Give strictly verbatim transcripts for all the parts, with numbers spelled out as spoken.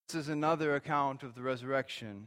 This is another account of the resurrection.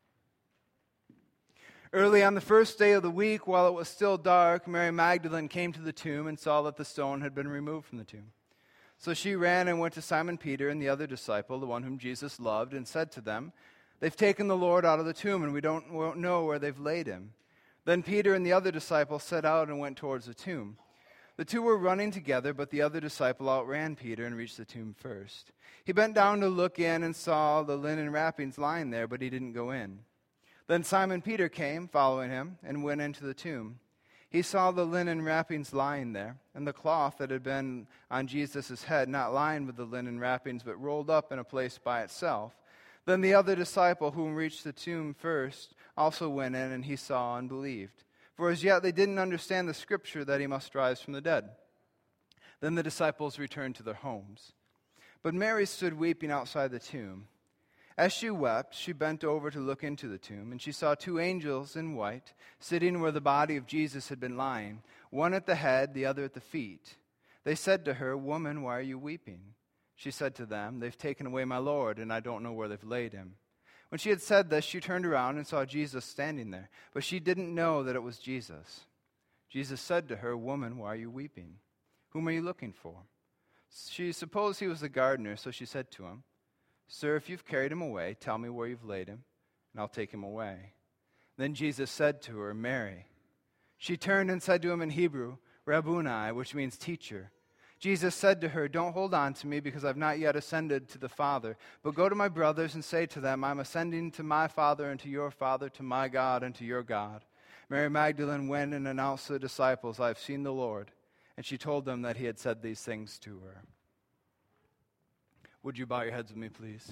Early on the first day of the week, while it was still dark, Mary Magdalene came to the tomb and saw that the stone had been removed from the tomb. So she ran and went to Simon Peter and the other disciple, the one whom Jesus loved, and said to them, "They've taken the Lord out of the tomb, and we don't won't know where they've laid him." Then Peter and the other disciple set out and went towards the tomb. The two were running together, but the other disciple outran Peter and reached the tomb first. He bent down to look in and saw the linen wrappings lying there, but he didn't go in. Then Simon Peter came, following him, and went into the tomb. He saw the linen wrappings lying there, and the cloth that had been on Jesus' head, not lying with the linen wrappings, but rolled up in a place by itself. Then the other disciple, whom reached the tomb first, also went in, and he saw and believed. For as yet they didn't understand the scripture that he must rise from the dead. Then the disciples returned to their homes. But Mary stood weeping outside the tomb. As she wept, she bent over to look into the tomb, and she saw two angels in white, sitting where the body of Jesus had been lying, one at the head, the other at the feet. They said to her, "Woman, why are you weeping?" She said to them, "They've taken away my Lord, and I don't know where they've laid him." When she had said this, she turned around and saw Jesus standing there, but she didn't know that it was Jesus. Jesus said to her, "Woman, why are you weeping? Whom are you looking for?" She supposed he was the gardener, so she said to him, "Sir, if you've carried him away, tell me where you've laid him, and I'll take him away." Then Jesus said to her, "Mary." She turned and said to him in Hebrew, "Rabboni," which means teacher. Jesus said to her, "Don't hold on to me, because I've not yet ascended to the Father. But go to my brothers and say to them, I'm ascending to my Father and to your Father, to my God and to your God." Mary Magdalene went and announced to the disciples, "I have seen the Lord." And she told them that he had said these things to her. Would you bow your heads with me, please?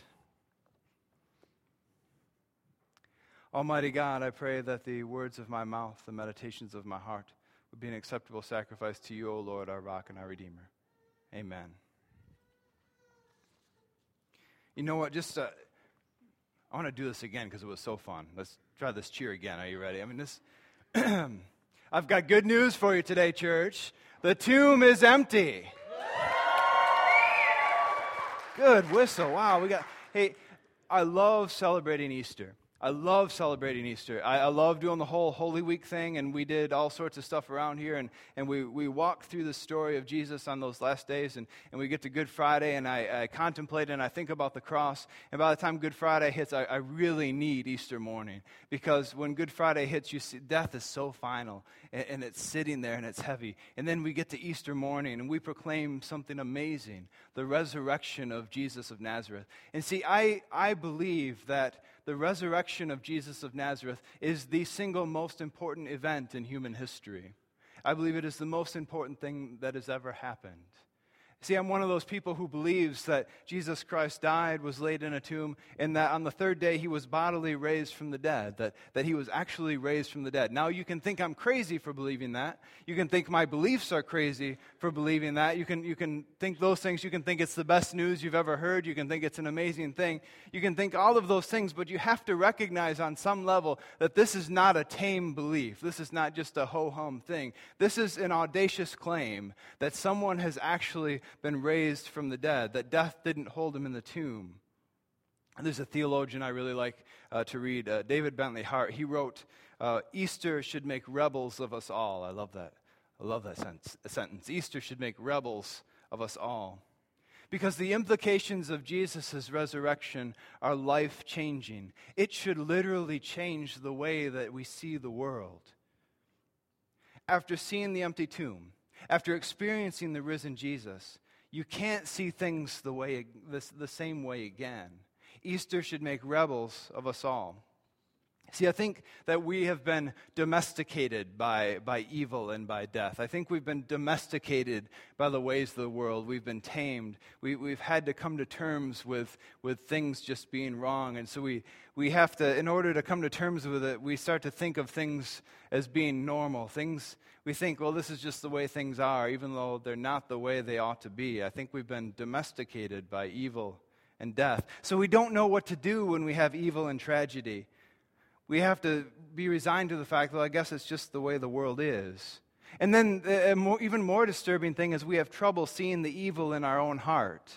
Almighty God, I pray that the words of my mouth, the meditations of my heart, would be an acceptable sacrifice to you, O Lord, our rock and our Redeemer. Amen. You know what? Just, uh, I want to do this again because it was so fun. Let's try this cheer again. Are you ready? I mean, this. I've got good news for you today, church. The tomb is empty. Good whistle. Wow, we got. Hey, I love celebrating Easter. I love celebrating Easter. I, I love doing the whole Holy Week thing, and we did all sorts of stuff around here, and, and we, we walked through the story of Jesus on those last days, and, and we get to Good Friday, and I, I contemplate and I think about the cross, and by the time Good Friday hits, I, I really need Easter morning, because when Good Friday hits, you see death is so final, and, and it's sitting there, and it's heavy, and then we get to Easter morning, and we proclaim something amazing, the resurrection of Jesus of Nazareth. And see, I, I believe that the resurrection of Jesus of Nazareth is the single most important event in human history. I believe it is the most important thing that has ever happened. See, I'm one of those people who believes that Jesus Christ died, was laid in a tomb, and that on the third day he was bodily raised from the dead, that, that he was actually raised from the dead. Now, you can think I'm crazy for believing that. You can think my beliefs are crazy for believing that. You can, you can think those things. You can think it's the best news you've ever heard. You can think it's an amazing thing. You can think all of those things, but you have to recognize on some level that this is not a tame belief. This is not just a ho-hum thing. This is an audacious claim that someone has actually been raised from the dead, that death didn't hold him in the tomb. And there's a theologian I really like uh, to read, uh, David Bentley Hart. He wrote, uh, Easter should make rebels of us all. I love that. I love that sentence. sentence. Easter should make rebels of us all. Because the implications of Jesus' resurrection are life-changing. It should literally change the way that we see the world. After seeing the empty tomb, after experiencing the risen Jesus, you can't see things the way the, the same way again. Easter should make rebels of us all. See, I think that we have been domesticated by, by evil and by death. I think we've been domesticated by the ways of the world. We've been tamed. We, we've had to come to terms with, with things just being wrong. And so we, we have to, in order to come to terms with it, we start to think of things as being normal. Things, we think, well, this is just the way things are, even though they're not the way they ought to be. I think we've been domesticated by evil and death. So we don't know what to do when we have evil and tragedy. We have to be resigned to the fact, well, I guess it's just the way the world is. And then a more, even more disturbing thing is we have trouble seeing the evil in our own heart.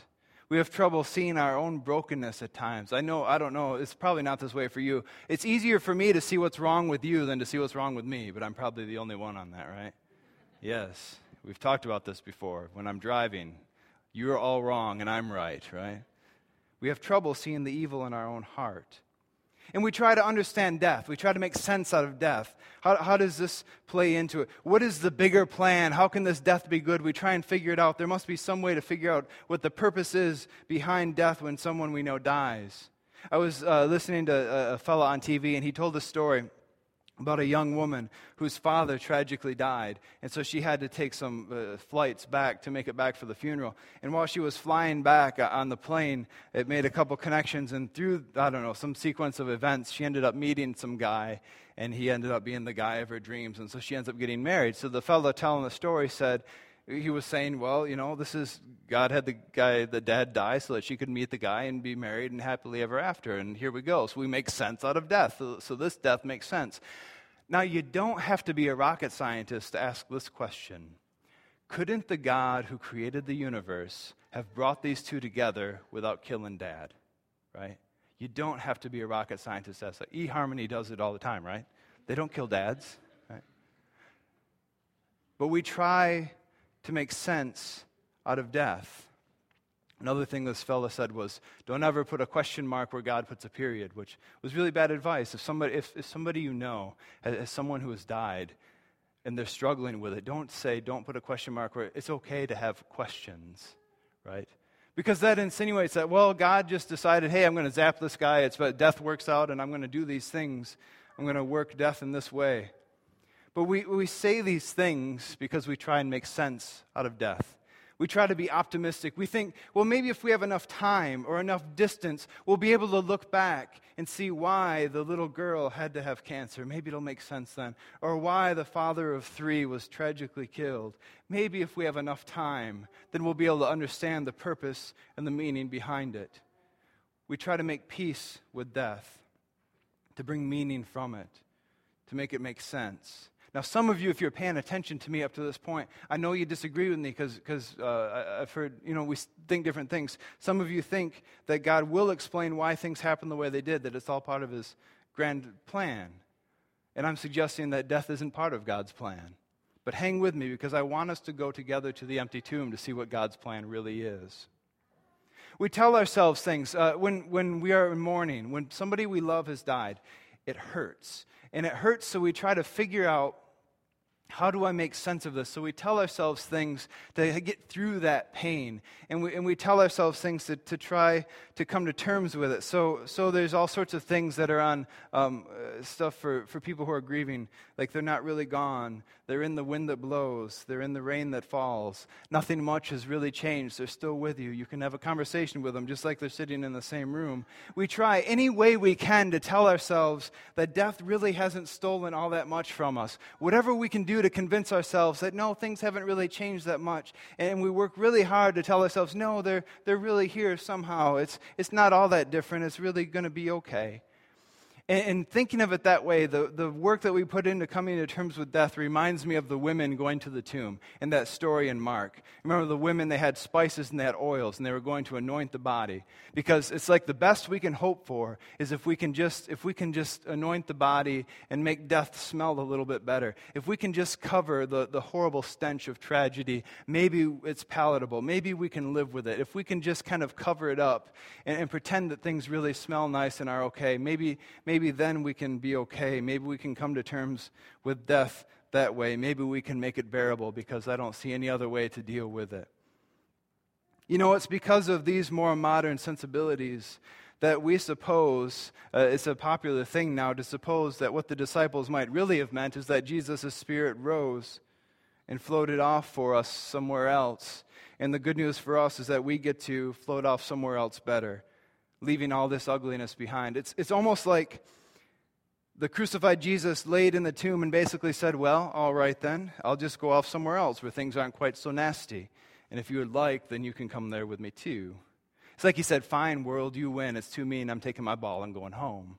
We have trouble seeing our own brokenness at times. I know, I don't know, it's probably not this way for you. It's easier for me to see what's wrong with you than to see what's wrong with me, but I'm probably the only one on that, right? Yes, we've talked about this before. When I'm driving, you're all wrong and I'm right, right? We have trouble seeing the evil in our own heart. And we try to understand death. We try to make sense out of death. How, how does this play into it? What is the bigger plan? How can this death be good? We try and figure it out. There must be some way to figure out what the purpose is behind death when someone we know dies. I was uh, listening to a, a fellow on T V, and he told a story about a young woman whose father tragically died. And so she had to take some uh, flights back to make it back for the funeral. And while she was flying back uh, on the plane, it made a couple connections. And through, I don't know, some sequence of events, she ended up meeting some guy. And he ended up being the guy of her dreams. And so she ends up getting married. So the fellow telling the story said, he was saying, well, you know, this is, God had the guy, the dad die so that she could meet the guy and be married and happily ever after. And here we go. So we make sense out of death. So, so this death makes sense. Now, you don't have to be a rocket scientist to ask this question. Couldn't the God who created the universe have brought these two together without killing dad, right? You don't have to be a rocket scientist to ask that. eHarmony does it all the time, right? They don't kill dads, right? But we try to make sense out of death. Another thing this fella said was, don't ever put a question mark where God puts a period, which was really bad advice. If somebody, if, if somebody you know has, has someone who has died and they're struggling with it, don't say, don't put a question mark where it's okay to have questions, right? Because that insinuates that, well, God just decided, hey, I'm going to zap this guy. It's but death works out, and I'm going to do these things. I'm going to work death in this way. But we, we say these things because we try and make sense out of death. We try to be optimistic. We think, well, maybe if we have enough time or enough distance, we'll be able to look back and see why the little girl had to have cancer. Maybe it'll make sense then. Or why the father of three was tragically killed. Maybe if we have enough time, then we'll be able to understand the purpose and the meaning behind it. We try to make peace with death, to bring meaning from it, to make it make sense. Now, some of you, if you're paying attention to me up to this point, I know you disagree with me because uh, I've heard, you know, we think different things. Some of you think that God will explain why things happen the way they did, that it's all part of His grand plan. And I'm suggesting that death isn't part of God's plan. But hang with me because I want us to go together to the empty tomb to see what God's plan really is. We tell ourselves things. Uh, when, when we are in mourning, when somebody we love has died, it hurts. And it hurts, so we try to figure out, how do I make sense of this? So we tell ourselves things to get through that pain. And we and we tell ourselves things to, to try to come to terms with it. So so there's all sorts of things that are on um, uh, stuff for, for people who are grieving. Like they're not really gone. They're in the wind that blows. They're in the rain that falls. Nothing much has really changed. They're still with you. You can have a conversation with them just like they're sitting in the same room. We try any way we can to tell ourselves that death really hasn't stolen all that much from us. Whatever we can do to convince ourselves that, no, things haven't really changed that much. And we work really hard to tell ourselves, no, they're they're really here somehow. It's it's not all that different. It's really going to be okay. And, and thinking of it that way, the, the work that we put into coming to terms with death reminds me of the women going to the tomb in that story in Mark. Remember the women, they had spices and they had oils, and they were going to anoint the body. Because it's like the best we can hope for is if we can just if we can just anoint the body and make death smell a little bit better. If we can just cover the, the horrible stench of tragedy, maybe it's palatable. Maybe we can live with it. If we can just kind of cover it up and, and pretend that things really smell nice and are okay, maybe maybe Maybe then we can be okay. Maybe we can come to terms with death that way. Maybe we can make it bearable because I don't see any other way to deal with it. You know, it's because of these more modern sensibilities that we suppose, uh, it's a popular thing now to suppose that what the disciples might really have meant is that Jesus' Spirit rose and floated off for us somewhere else. And the good news for us is that we get to float off somewhere else better, leaving all this ugliness behind. It's it's almost like the crucified Jesus laid in the tomb and basically said, well, all right then, I'll just go off somewhere else where things aren't quite so nasty. And if you would like, then you can come there with me too. It's like he said, fine, world, you win. It's too mean. I'm taking my ball and going home.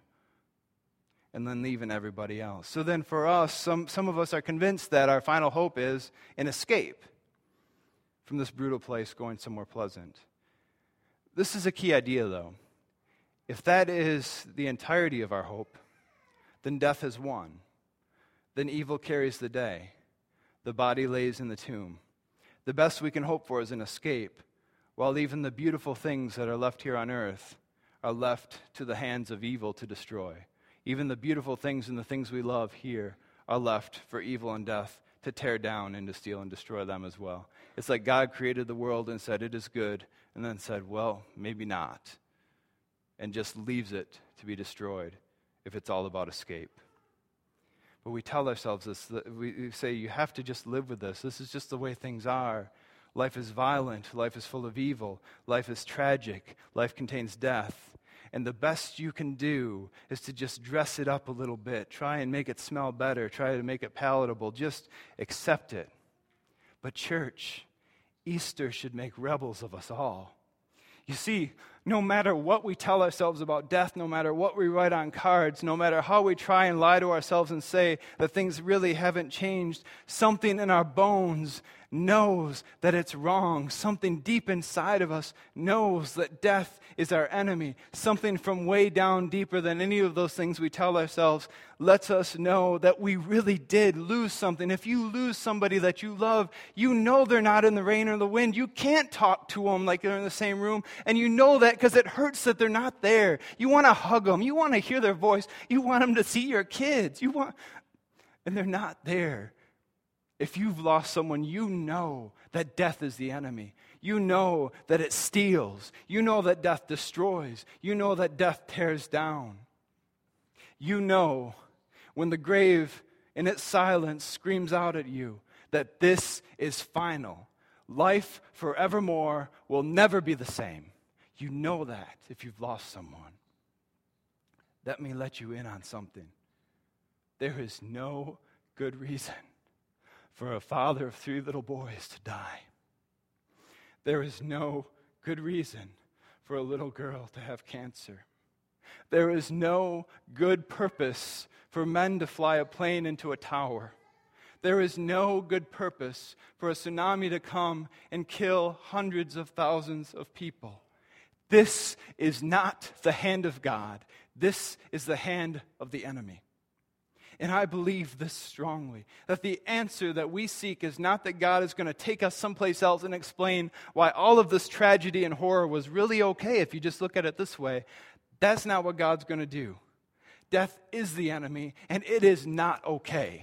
And then leaving everybody else. So then for us, some, some of us are convinced that our final hope is an escape from this brutal place going somewhere pleasant. This is a key idea, though. If that is the entirety of our hope, then death has won. Then evil carries the day. The body lays in the tomb. The best we can hope for is an escape, while even the beautiful things that are left here on earth are left to the hands of evil to destroy. Even the beautiful things and the things we love here are left for evil and death to tear down and to steal and destroy them as well. It's like God created the world and said, it is good, and then said, well, maybe not, and just leaves it to be destroyed if it's all about escape. But we tell ourselves this, we say, you have to just live with this. This is just the way things are. Life is violent. Life is full of evil. Life is tragic. Life contains death. And the best you can do is to just dress it up a little bit. Try and make it smell better. Try to make it palatable. Just accept it. But church, Easter should make rebels of us all. You see, no matter what we tell ourselves about death, no matter what we write on cards, no matter how we try and lie to ourselves and say that things really haven't changed, something in our bones knows that it's wrong. Something deep inside of us knows that death is our enemy. Something from way down deeper than any of those things we tell ourselves lets us know that we really did lose something. If you lose somebody that you love, you know they're not in the rain or the wind. You can't talk to them like they're in the same room, and you know that because it hurts that they're not there. You want to hug them. You want to hear their voice. You want them to see your kids. You want, and they're not there. If you've lost someone, you know that death is the enemy. You know that it steals. You know that death destroys. You know that death tears down. You know when the grave in its silence screams out at you that this is final. Life forevermore will never be the same. You know that if you've lost someone. Let me let you in on something. There is no good reason for a father of three little boys to die. There is no good reason for a little girl to have cancer. There is no good purpose for men to fly a plane into a tower. There is no good purpose for a tsunami to come and kill hundreds of thousands of people. This is not the hand of God. This is the hand of the enemy. And I believe this strongly, that the answer that we seek is not that God is going to take us someplace else and explain why all of this tragedy and horror was really okay if you just look at it this way. That's not what God's going to do. Death is the enemy, and it is not okay.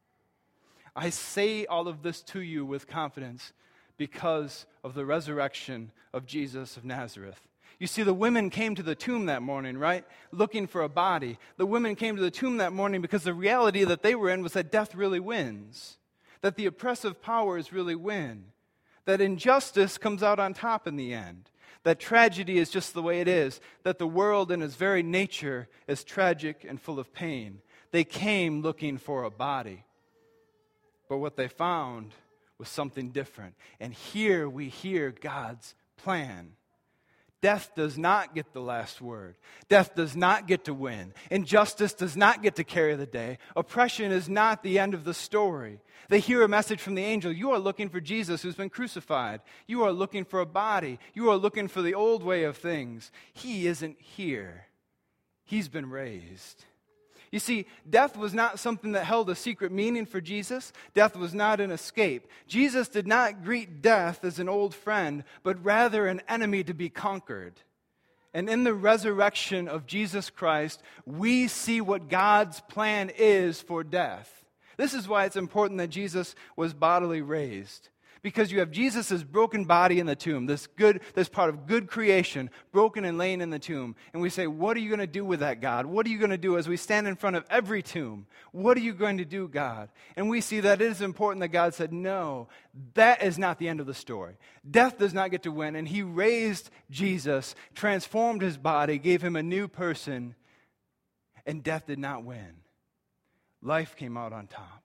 I say all of this to you with confidence because of the resurrection of Jesus of Nazareth. You see, the women came to the tomb that morning, right? Looking for a body. The women came to the tomb that morning because the reality that they were in was that death really wins. That the oppressive powers really win. That injustice comes out on top in the end. That tragedy is just the way it is. That the world in its very nature is tragic and full of pain. They came looking for a body. But what they found was something different. And here we hear God's plan. Death does not get the last word. Death does not get to win. Injustice does not get to carry the day. Oppression is not the end of the story. They hear a message from the angel. You are looking for Jesus who's been crucified. You are looking for a body. You are looking for the old way of things. He isn't here. He's been raised. You see, death was not something that held a secret meaning for Jesus. Death was not an escape. Jesus did not greet death as an old friend, but rather an enemy to be conquered. And in the resurrection of Jesus Christ, we see what God's plan is for death. This is why it's important that Jesus was bodily raised. Because you have Jesus' broken body in the tomb, this good, this part of good creation, broken and laying in the tomb. And we say, what are you going to do with that, God? What are you going to do as we stand in front of every tomb? What are you going to do, God? And we see that it is important that God said, no, that is not the end of the story. Death does not get to win. And he raised Jesus, transformed his body, gave him a new person, and death did not win. Life came out on top.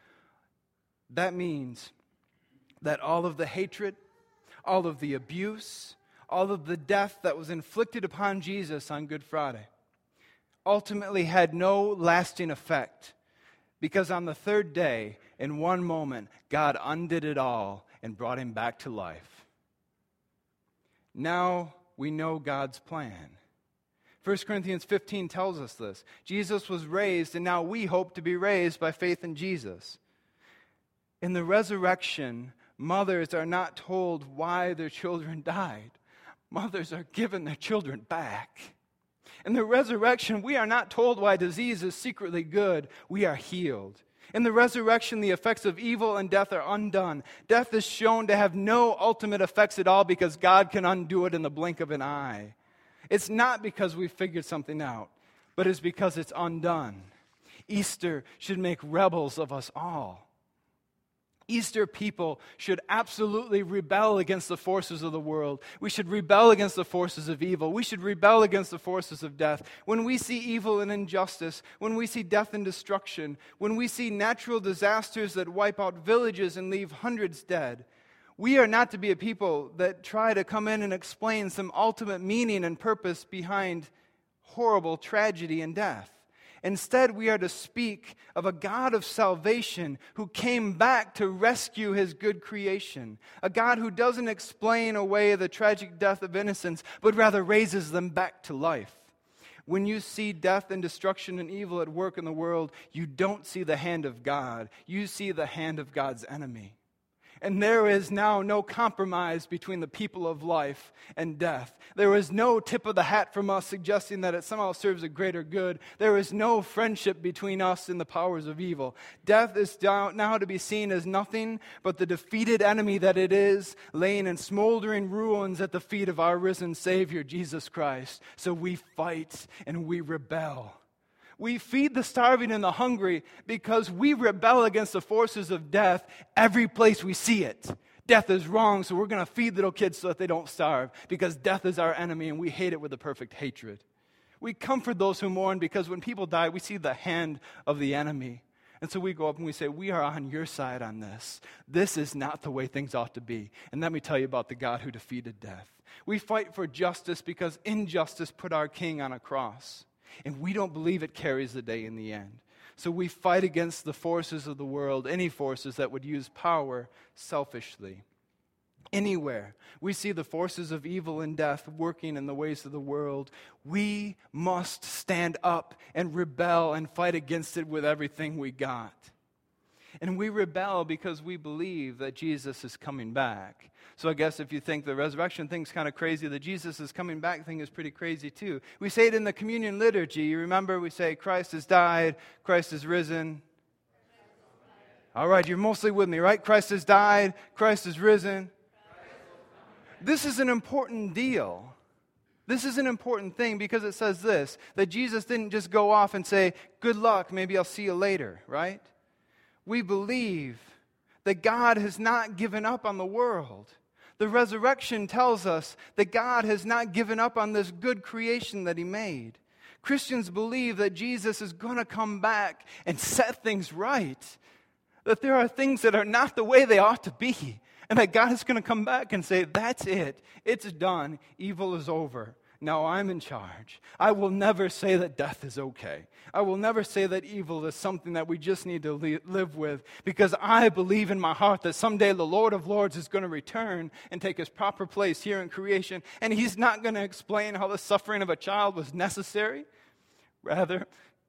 That means that all of the hatred, all of the abuse, all of the death that was inflicted upon Jesus on Good Friday ultimately had no lasting effect, because on the third day, in one moment, God undid it all and brought him back to life. Now we know God's plan. First Corinthians fifteen tells us this. Jesus was raised, and now we hope to be raised by faith in Jesus. In the resurrection, mothers are not told why their children died. Mothers are given their children back. In the resurrection, we are not told why disease is secretly good. We are healed. In the resurrection, the effects of evil and death are undone. Death is shown to have no ultimate effects at all because God can undo it in the blink of an eye. It's not because we figured something out, but it's because it's undone. Easter should make rebels of us all. Easter people should absolutely rebel against the forces of the world. We should rebel against the forces of evil. We should rebel against the forces of death. When we see evil and injustice, when we see death and destruction, when we see natural disasters that wipe out villages and leave hundreds dead, we are not to be a people that try to come in and explain some ultimate meaning and purpose behind horrible tragedy and death. Instead, we are to speak of a God of salvation who came back to rescue his good creation. A God who doesn't explain away the tragic death of innocents, but rather raises them back to life. When you see death and destruction and evil at work in the world, you don't see the hand of God. You see the hand of God's enemy. And there is now no compromise between the people of life and death. There is no tip of the hat from us suggesting that it somehow serves a greater good. There is no friendship between us and the powers of evil. Death is now to be seen as nothing but the defeated enemy that it is, laying in smoldering ruins at the feet of our risen Savior, Jesus Christ. So we fight and we rebel. We feed the starving and the hungry because we rebel against the forces of death every place we see it. Death is wrong, so we're going to feed little kids so that they don't starve because death is our enemy and we hate it with a perfect hatred. We comfort those who mourn because when people die, we see the hand of the enemy. And so we go up and we say, we are on your side on this. This is not the way things ought to be. And let me tell you about the God who defeated death. We fight for justice because injustice put our king on a cross. And we don't believe it carries the day in the end. So we fight against the forces of the world, any forces that would use power selfishly. Anywhere we see the forces of evil and death working in the ways of the world, we must stand up and rebel and fight against it with everything we got. And we rebel because we believe that Jesus is coming back. So I guess if you think the resurrection thing's kind of crazy, the Jesus is coming back thing is pretty crazy too. We say it in the communion liturgy. You remember we say Christ has died, Christ has risen. All right, you're mostly with me, right? Christ has died, Christ has risen. This is an important deal. This is an important thing because it says this, that Jesus didn't just go off and say, good luck, maybe I'll see you later, right? We believe that God has not given up on the world. The resurrection tells us that God has not given up on this good creation that he made. Christians believe that Jesus is going to come back and set things right. That there are things that are not the way they ought to be. And that God is going to come back and say, that's it. It's done. Evil is over. Now I'm in charge. I will never say that death is okay. I will never say that evil is something that we just need to li- live with because I believe in my heart that someday the Lord of Lords is going to return and take his proper place here in creation, and he's not going to explain how the suffering of a child was necessary. Rather,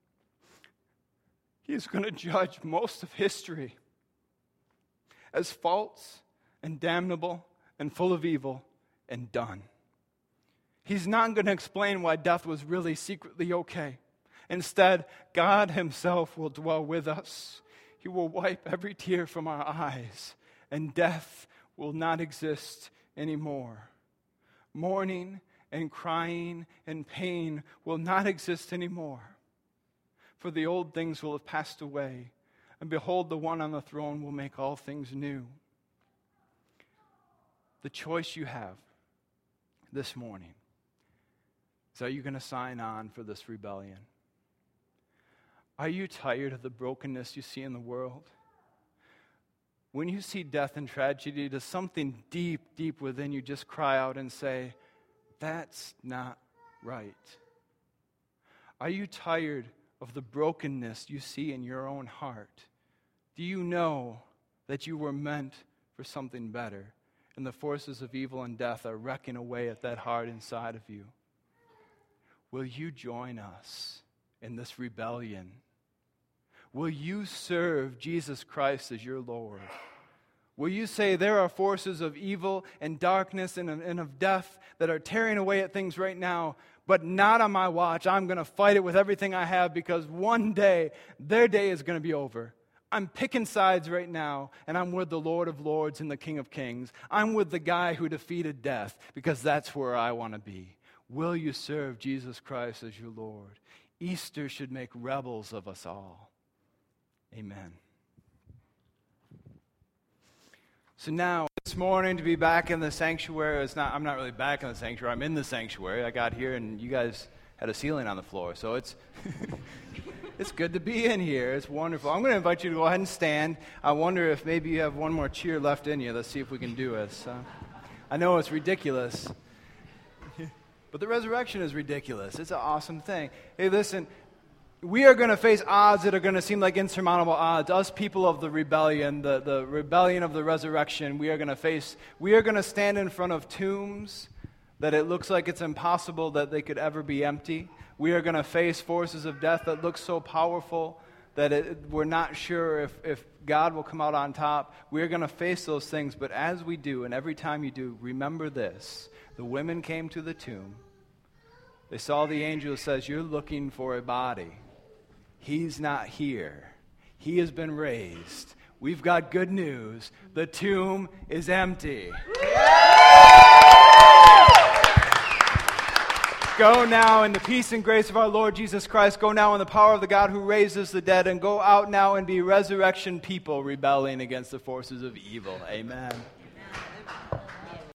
he's going to judge most of history as false and damnable and full of evil and done. He's not going to explain why death was really secretly okay. Instead, God himself will dwell with us. He will wipe every tear from our eyes, and death will not exist anymore. Mourning and crying and pain will not exist anymore. For the old things will have passed away, and behold, the one on the throne will make all things new. The choice you have this morning is, are you going to sign on for this rebellion? Are you tired of the brokenness you see in the world? When you see death and tragedy, does something deep, deep within you just cry out and say, that's not right? Are you tired of the brokenness you see in your own heart? Do you know that you were meant for something better? and the forces of evil and death are wrecking away at that heart inside of you. Will you join us in this rebellion? Will you serve Jesus Christ as your Lord? Will you say there are forces of evil and darkness and, and of death that are tearing away at things right now, but not on my watch. I'm going to fight it with everything I have because one day, their day is going to be over. I'm picking sides right now, and I'm with the Lord of Lords and the King of Kings. I'm with the guy who defeated death because that's where I want to be. Will you serve Jesus Christ as your Lord? Easter should make rebels of us all. Amen. So now, this morning to be back in the sanctuary, it's not, I'm not really back in the sanctuary, I'm in the sanctuary. I got here and you guys had a ceiling on the floor, so it's it's good to be in here. It's wonderful. I'm going to invite you to go ahead and stand. I wonder if maybe you have one more cheer left in you. Let's see if we can do it. So, I know it's ridiculous, but the resurrection is ridiculous. It's an awesome thing. Hey, listen, we are going to face odds that are going to seem like insurmountable odds. Us people of the rebellion, the, the rebellion of the resurrection, we are going to face, we are going to stand in front of tombs that it looks like it's impossible that they could ever be empty. We are going to face forces of death that look so powerful that it, we're not sure if, if God will come out on top. We are going to face those things, but as we do, and every time you do, remember this. The women came to the tomb. They saw the angel who says, you're looking for a body. He's not here. He has been raised. We've got good news. The tomb is empty. Go now in the peace and grace of our Lord Jesus Christ. Go now in the power of the God who raises the dead. And go out now and be resurrection people rebelling against the forces of evil. Amen.